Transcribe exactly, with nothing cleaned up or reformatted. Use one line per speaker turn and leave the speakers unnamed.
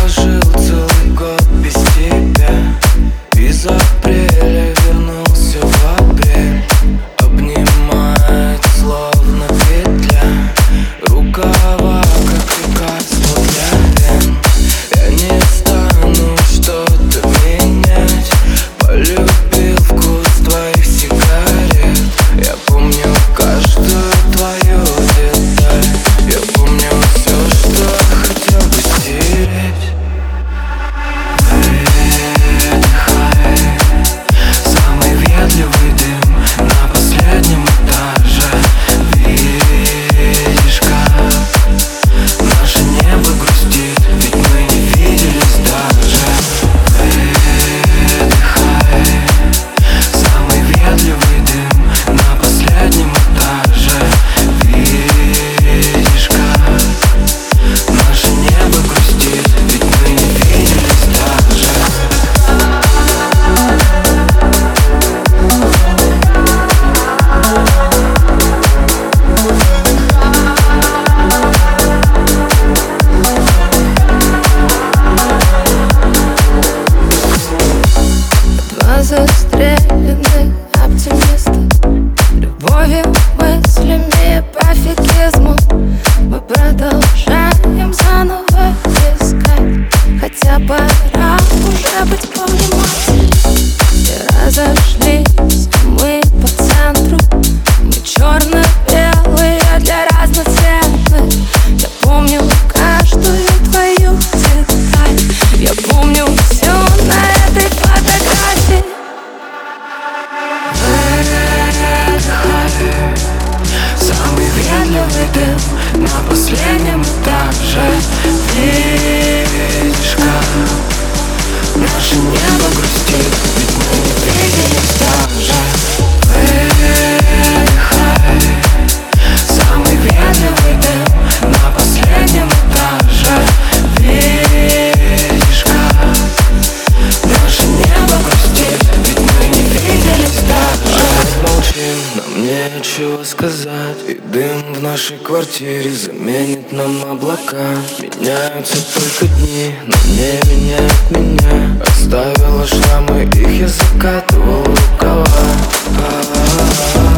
прожил целый год без тебя. Из апреля вернулся в апрель. Обнимает словно петля. Рукава как лекарство для вен. Я не стану что-то менять. Полюбил вкус твоих сигарет. Я помню каждую твою деталь. Я помню все, что хотел бы стереть. Выдыхай самый ведливый дым на последнем этаже. Видишь, как наше небо грустит, ведь мы не виделись даже. Выдыхай самый ведливый дым на последнем этаже. Видишь, как наше небо грустит, ведь мы не виделись даже.
Два застреленных оптимиста, любовью, мыслями, пофигизму. Мы продолжаем заново искать, хотя пора уже быть повнимательней. Все разошлись, мы по центру. Мы черно-белые для разноцветных. Я помню каждую твою деталь. Я помню все на этой фотографии.
Выдыхай самый ведливый дым на последнем этаже. Видишь, как наше небо грустит, ведь мы не виделись даже. Выдыхай самый ведливый дым на последнем этаже. Видишь, как наше небо грустит, ведь мы не виделись даже. Молчим, нам нечего сказать, и дым в нашей квартире заменит нам облака. Меняются только дни, но не меняют меня. Оставила шрамы, их я закатывал в рукава.